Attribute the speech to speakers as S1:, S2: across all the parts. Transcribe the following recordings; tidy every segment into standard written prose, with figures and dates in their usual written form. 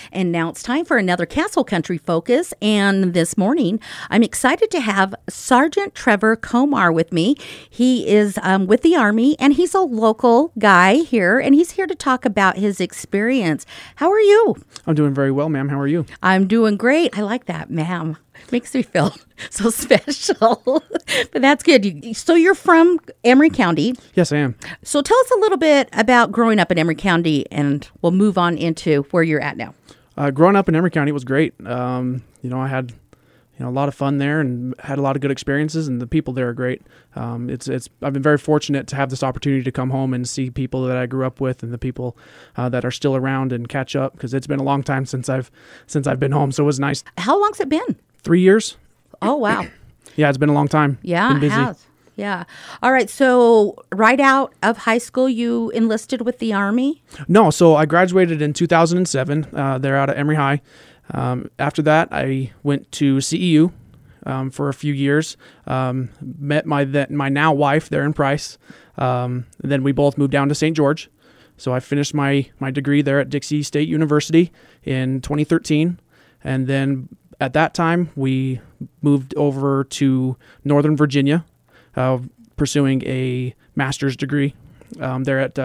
S1: And now it's time for another Castle Country Focus. And this morning, I'm excited to have Sergeant Trevor Komar with me. He is with the Army, and he's a local guy here, and he's here to talk about his experience. How are you?
S2: I'm doing very well, ma'am. How are you?
S1: I'm doing great. I like that, ma'am. Makes me feel so special. But that's good. So you're from Emery County.
S2: Yes, I am.
S1: So tell us a little bit about growing up in Emery County, and we'll move on into where you're at now.
S2: Growing up in Emery County was great. I had a lot of fun there and had a lot of good experiences, and the people there are great. I've been very fortunate to have this opportunity to come home and see people that I grew up with and the people that are still around and catch up, because it's been a long time since I've been home. So it was nice.
S1: How long's it been?
S2: 3 years.
S1: Oh, wow.
S2: Yeah, it's been a long time.
S1: Yeah,
S2: been busy.
S1: it has. Yeah. All right. So right out of high school, you enlisted with the Army?
S2: No, so I graduated in 2007. They're out of Emery High. After that, I went to CEU for a few years. Met my now wife there in Price. Then we both moved down to St. George. So I finished my degree there at Dixie State University in 2013. And then at that time, we moved over to Northern Virginia, pursuing a master's degree there at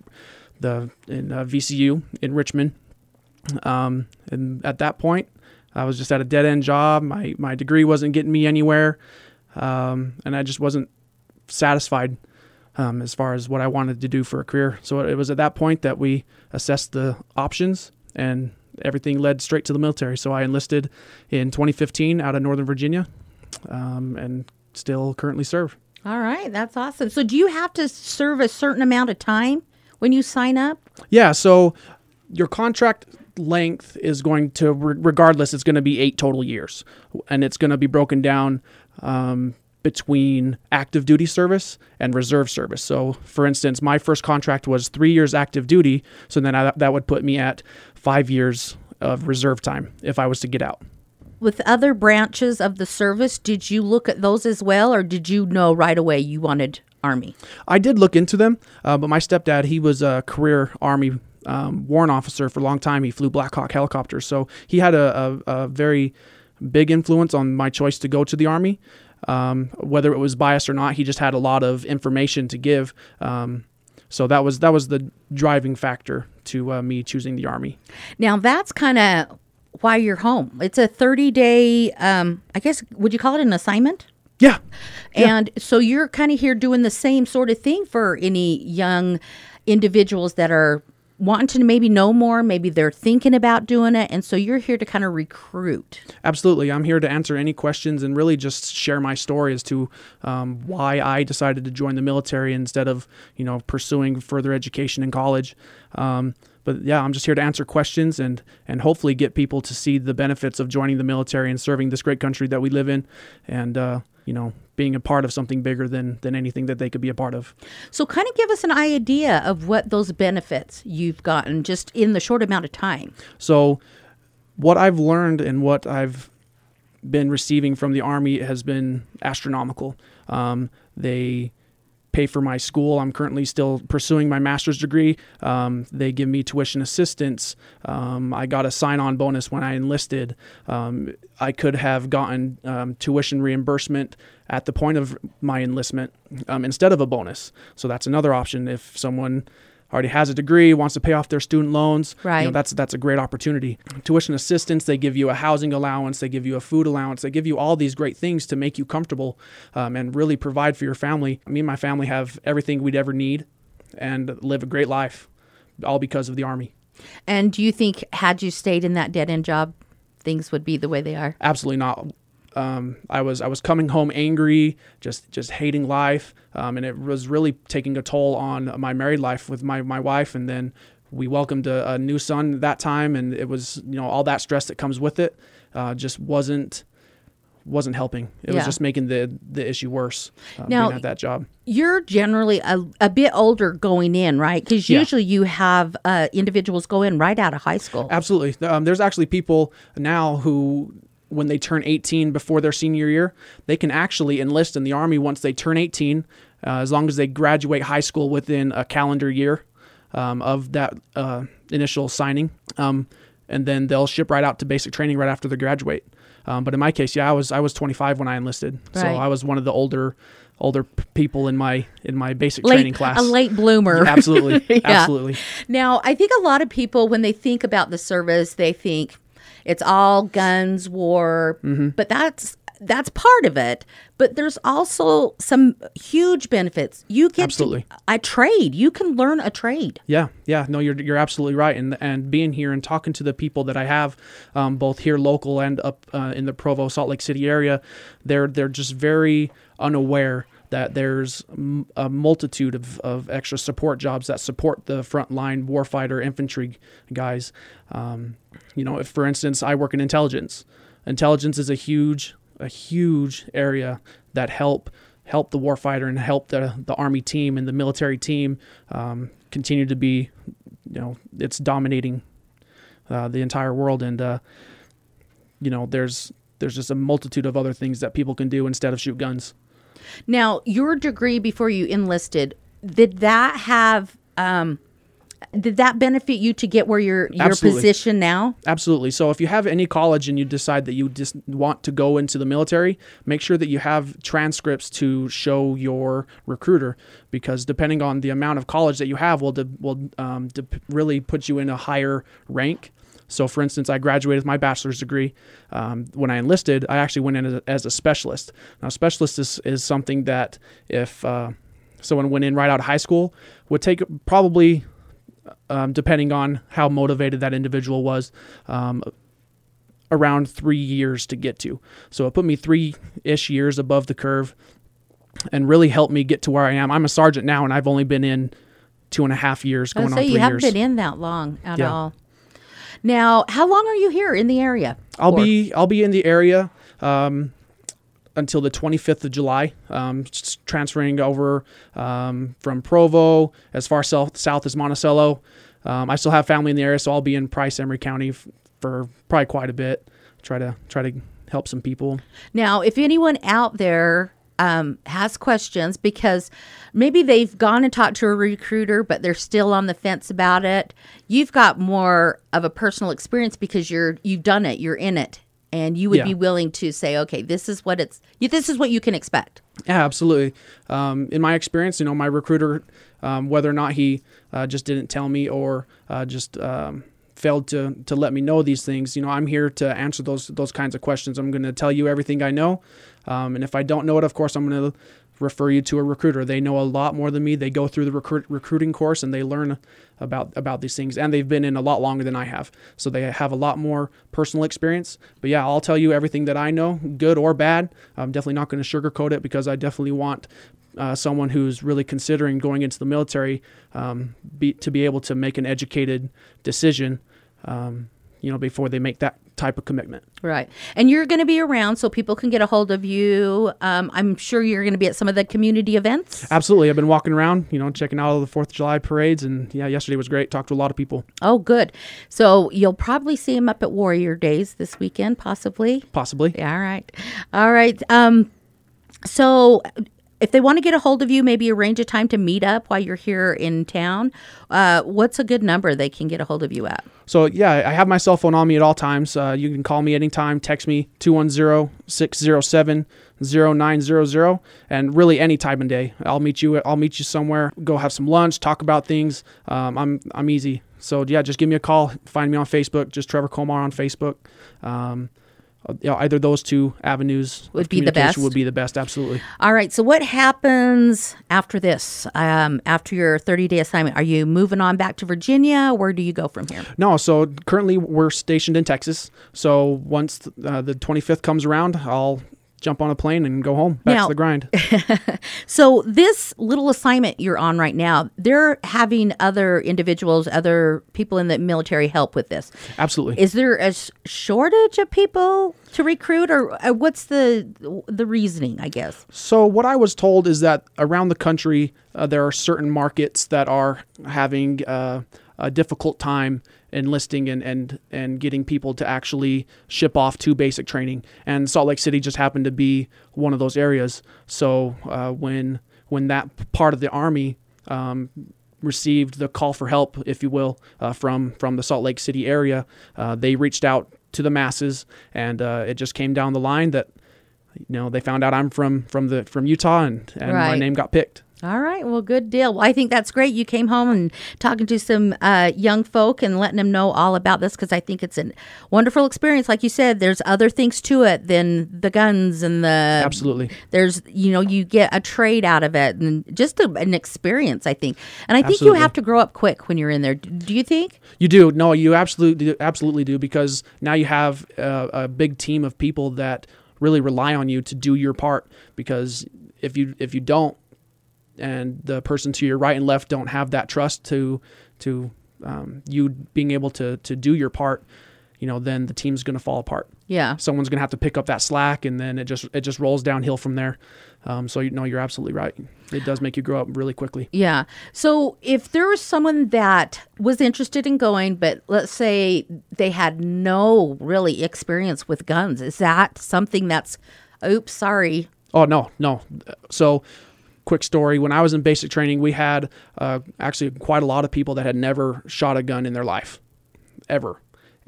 S2: VCU in Richmond. And at that point, I was just at a dead-end job. My degree wasn't getting me anywhere, and I just wasn't satisfied as far as what I wanted to do for a career. So it was at that point that we assessed the options, and everything led straight to the military. So I enlisted in 2015 out of Northern Virginia, and still currently serve.
S1: All right. That's awesome. So do you have to serve a certain amount of time when you sign up?
S2: Yeah. So your contract length is going to, regardless, it's going to be 8 total years, and it's going to be broken down between active duty service and reserve service. So for instance, my first contract was 3 years active duty. So then that would put me at 5 years of reserve time if I was to get out.
S1: With other branches of the service, did you look at those as well, or did you know right away you wanted Army?
S2: I did look into them, but my stepdad, he was a career Army warrant officer for a long time. He flew Black Hawk helicopters. So he had a very big influence on my choice to go to the Army. Whether it was biased or not, he just had a lot of information to give. So that was the driving factor to me choosing the Army.
S1: Now that's kind of why you're home. It's a 30-day, I guess, would you call it an assignment?
S2: Yeah.
S1: And so you're kind of here doing the same sort of thing for any young individuals that are wanting to maybe know more, maybe they're thinking about doing it, and so you're here to kind of recruit.
S2: Absolutely. I'm here to answer any questions and really just share my story as to why I decided to join the military instead of, pursuing further education in college. But yeah, I'm just here to answer questions and hopefully get people to see the benefits of joining the military and serving this great country that we live in, and being a part of something bigger than anything that they could be a part of.
S1: So kind of give us an idea of what those benefits you've gotten just in the short amount of time.
S2: So what I've learned and what I've been receiving from the Army has been astronomical. They pay for my school. I'm currently still pursuing my master's degree. They give me tuition assistance. I got a sign-on bonus when I enlisted. I could have gotten tuition reimbursement at the point of my enlistment instead of a bonus. So that's another option if someone already has a degree, wants to pay off their student loans.
S1: Right.
S2: That's a great opportunity. Tuition assistance, they give you a housing allowance, they give you a food allowance, they give you all these great things to make you comfortable and really provide for your family. Me and my family have everything we'd ever need and live a great life, all because of the Army.
S1: And do you think had you stayed in that dead-end job, things would be the way they are?
S2: Absolutely not. I was coming home angry, just hating life, and it was really taking a toll on my married life with my wife. And then we welcomed a new son that time, and it was all that stress that comes with it just wasn't helping. It was just making the issue worse.
S1: Now,
S2: being at that job.
S1: You're generally a bit older going in, right? Because usually you have individuals go in right out of high school.
S2: Absolutely. There's actually people now who, when they turn 18 before their senior year, they can actually enlist in the Army once they turn 18, as long as they graduate high school within a calendar year of that initial signing. and then they'll ship right out to basic training right after they graduate. But in my case, I was 25 when I enlisted, so
S1: Right.
S2: I was one of the older people in my basic training class.
S1: A late bloomer.
S2: Absolutely,
S1: Yeah.
S2: absolutely.
S1: Now, I think a lot of people, when they think about the service, they think it's all guns, war, but that's part of it. But there's also some huge benefits. You get
S2: Absolutely.
S1: a trade. You can learn a trade.
S2: Yeah. No, you're absolutely right. And being here and talking to the people that I have, both here local and up in the Provo, Salt Lake City area, they're just very unaware that there's a multitude of extra support jobs that support the frontline warfighter infantry guys. If, for instance, I work in intelligence. Intelligence is a huge area that help the warfighter and help the Army team and the military team continue to be, it's dominating the entire world. And, there's just a multitude of other things that people can do instead of shoot guns.
S1: Now, your degree before you enlisted, did that benefit you to get where your
S2: Absolutely.
S1: position now?
S2: Absolutely. So if you have any college and you decide that you just want to go into the military, make sure that you have transcripts to show your recruiter, because depending on the amount of college that you have will really put you in a higher rank. So, for instance, I graduated with my bachelor's degree. When I enlisted, I actually went in as a specialist. Now, specialist is something that if someone went in right out of high school, would take probably, depending on how motivated that individual was, around 3 years to get to. So it put me 3-ish years above the curve and really helped me get to where I am. I'm a sergeant now, and I've only been in 2.5 years, going on 3 years.
S1: So you haven't been in that long at all. Now, how long are you here in the area?
S2: I'll be in the area until the 25th of July. Transferring over from Provo as far south as Monticello. I still have family in the area, so I'll be in Price, Emery County for probably quite a bit. Try to help some people.
S1: Now, if anyone out there has questions, because maybe they've gone and talked to a recruiter, but they're still on the fence about it. You've got more of a personal experience because you've done it, you're in it, and you would be willing to say, okay, this is what you can expect.
S2: Yeah, absolutely. In my experience, my recruiter, whether or not he just didn't tell me or just failed to let me know these things, I'm here to answer those kinds of questions. I'm going to tell you everything I know. And if I don't know it, of course, I'm going to refer you to a recruiter. They know a lot more than me. They go through the recruiting course and they learn about these things. And they've been in a lot longer than I have. So they have a lot more personal experience. But yeah, I'll tell you everything that I know, good or bad. I'm definitely not going to sugarcoat it, because I definitely want someone who's really considering going into the military to be able to make an educated decision before they make that type of commitment.
S1: Right. And you're going to be around so people can get a hold of you. I'm sure you're going to be at some of the community events.
S2: Absolutely. I've been walking around, checking out all the 4th of July parades. And yeah, yesterday was great. Talked to a lot of people.
S1: Oh, good. So you'll probably see them up at Warrior Days this weekend, possibly.
S2: Possibly.
S1: Yeah, all right. So if they want to get a hold of you, maybe arrange a time to meet up while you're here in town, what's a good number they can get a hold of you at?
S2: So, yeah, I have my cell phone on me at all times. You can call me anytime, text me, 210-607-0900, and really any time of day. I'll meet you somewhere, go have some lunch, talk about things. I'm easy. So, yeah, just give me a call. Find me on Facebook, just Trevor Komar on Facebook. Either those two avenues
S1: would be the best.
S2: Would be the best, absolutely.
S1: All right. So what happens after this? After your 30-day assignment, are you moving on back to Virginia? Where do you go from here?
S2: No. So currently we're stationed in Texas. So once the 25th comes around, I'll jump on a plane and go home back to the grind.
S1: So this little assignment you're on right now, they're having other individuals, other people in the military help with this.
S2: Absolutely.
S1: Is there a shortage of people to recruit, or what's the reasoning, I guess?
S2: So what I was told is that around the country, there are certain markets that are having a difficult time enlisting and getting people to actually ship off to basic training. And Salt Lake City just happened to be one of those areas. So when that part of the Army received the call for help, if you will, from the Salt Lake City area. They reached out to the masses, and it just came down the line that they found out I'm from Utah, and
S1: Right.
S2: my name got picked.
S1: All right. Well, good deal. Well, I think that's great. You came home and talking to some young folk and letting them know all about this, because I think it's a wonderful experience. Like you said, there's other things to it than the guns and the...
S2: Absolutely.
S1: There's, you get a trade out of it and just an experience, I think. And I think
S2: Absolutely.
S1: you have to grow up quick when you're in there. Do you think?
S2: You do. No, you absolutely do, because now you have a big team of people that really rely on you to do your part, because if you don't, and the person to your right and left don't have that trust to you being able to do your part, then the team's going to fall apart.
S1: Yeah.
S2: Someone's going to have to pick up that slack, and then it just rolls downhill from there. So you're absolutely right. It does make you grow up really quickly.
S1: Yeah. So if there was someone that was interested in going, but let's say they had no really experience with guns, is that something that's, oops, sorry.
S2: Oh, no. So quick story. When I was in basic training, we had actually quite a lot of people that had never shot a gun in their life, ever.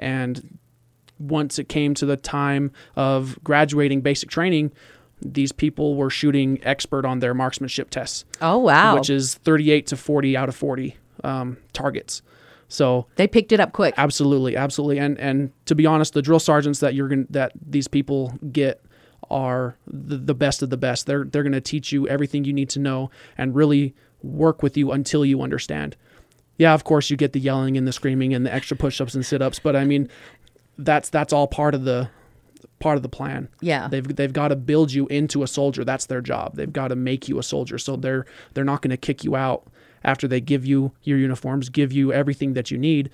S2: And once it came to the time of graduating basic training, these people were shooting expert on their marksmanship tests.
S1: Oh, wow.
S2: Which is 38 to 40 out of 40 targets. So
S1: They picked it up quick.
S2: absolutely. And to be honest, the drill sergeants that these people get are the best of the best. They're going to teach you everything you need to know and really work with you until you understand. Yeah, of course you get the yelling and the screaming and the extra push-ups and sit-ups, but I mean that's all part of the plan.
S1: Yeah.
S2: They've got to build you into a soldier. That's their job. They've got to make you a soldier. So they're not going to kick you out after they give you your uniforms, give you everything that you need,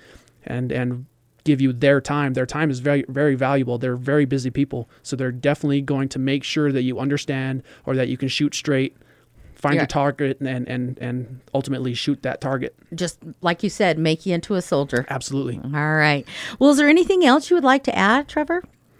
S2: and give you their time. Their time is very, very valuable. They're very busy people. So they're definitely going to make sure that you understand, or that you can shoot straight, find your target, and ultimately shoot that target.
S1: Just like you said, make you into a soldier.
S2: Absolutely.
S1: All right. Well, is there anything else you would like to add, Trevor?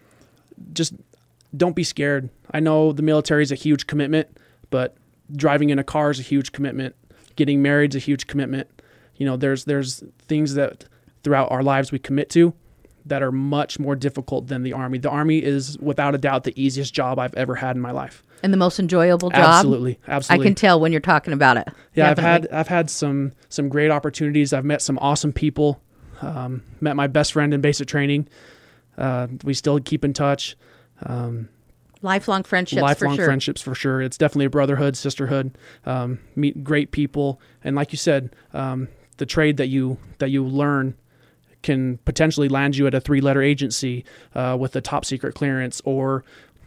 S2: Just don't be scared. I know the military is a huge commitment, but driving in a car is a huge commitment. Getting married is a huge commitment. There's things that throughout our lives we commit to that are much more difficult than the Army. The Army is without a doubt the easiest job I've ever had in my life.
S1: And the most enjoyable job?
S2: Absolutely.
S1: I can tell when you're talking about it.
S2: Yeah,
S1: Definitely.
S2: I've had some great opportunities. I've met some awesome people. Met my best friend in basic training. We still keep in touch.
S1: Lifelong friendships,
S2: Lifelong
S1: for sure.
S2: friendships for sure. It's definitely a brotherhood, sisterhood. Meet great people, and like you said, the trade that you learn can potentially land you at a 3-letter agency with a top secret clearance, or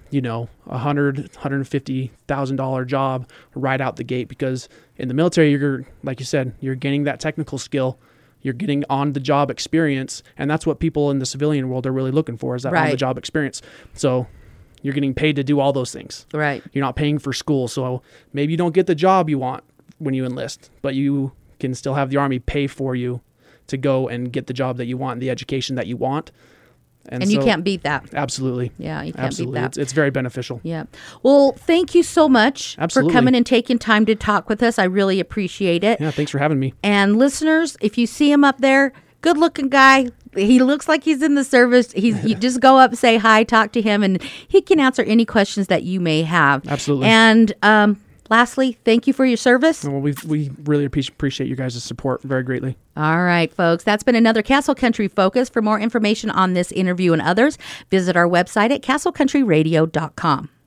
S2: $150,000 job right out the gate. Because in the military, you're, like you said, you're gaining that technical skill. You're getting on-the-job experience, and that's what people in the civilian world are really looking for, is that
S1: Right.
S2: on-the-job experience. So you're getting paid to do all those things.
S1: Right.
S2: You're not paying for school, so maybe you don't get the job you want when you enlist, but you can still have the Army pay for you to go and get the job that you want, the education that you want.
S1: And you can't beat that.
S2: Absolutely.
S1: Yeah, you can't
S2: Absolutely.
S1: beat that.
S2: It's very beneficial.
S1: Yeah. Well, thank you so much
S2: Absolutely.
S1: for coming and taking time to talk with us. I really appreciate it.
S2: Yeah, thanks for having me.
S1: And listeners, if you see him up there, good looking guy. He looks like he's in the service. You just go up, say hi, talk to him, and he can answer any questions that you may have.
S2: Absolutely.
S1: And lastly, thank you for your service.
S2: Well, we really appreciate you guys' support very greatly.
S1: All right, folks. That's been another Castle Country Focus. For more information on this interview and others, visit our website at castlecountryradio.com.